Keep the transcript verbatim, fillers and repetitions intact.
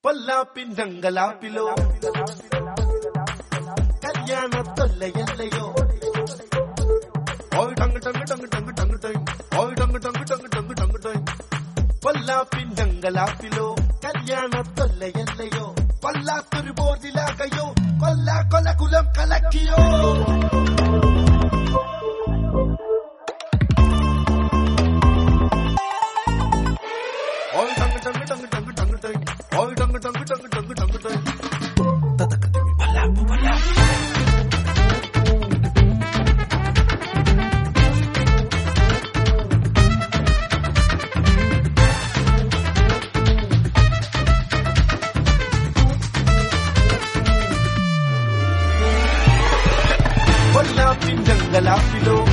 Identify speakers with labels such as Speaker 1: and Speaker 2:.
Speaker 1: പൊല്ലാപ്പിൻഡങ്കലാപ്പിലോ കല്യാണത്തൊല്ലയല്ലയോ ഓയ് ടങ് ടങ് ടങ് ടങ് ടങ് ടങ് ഓയ് ടങ് ടങ് ടങ് ടങ് ടങ് ടങ് പൊല്ലാപ്പിൻഡങ്കലാപ്പിലോ കല്യാണത്തൊല്ലയല്ലയോ കൊല്ലാത്തൊരു ബോർഡിലാകയോ കൊല്ല കൊല കുലം കലക്കിയോ ഓയ് ടങ് ടങ് ടങ് ടങ് ടങ് ടങ് ഓയ് ടങ് ടങ് ടങ് ടങ് ടങ് ടങ് തതകതിമി പല്ലാപ്പു പല്ലാപ്പു പൊല്ലാപ്പിൻഡങ്കലാപ്പിലോ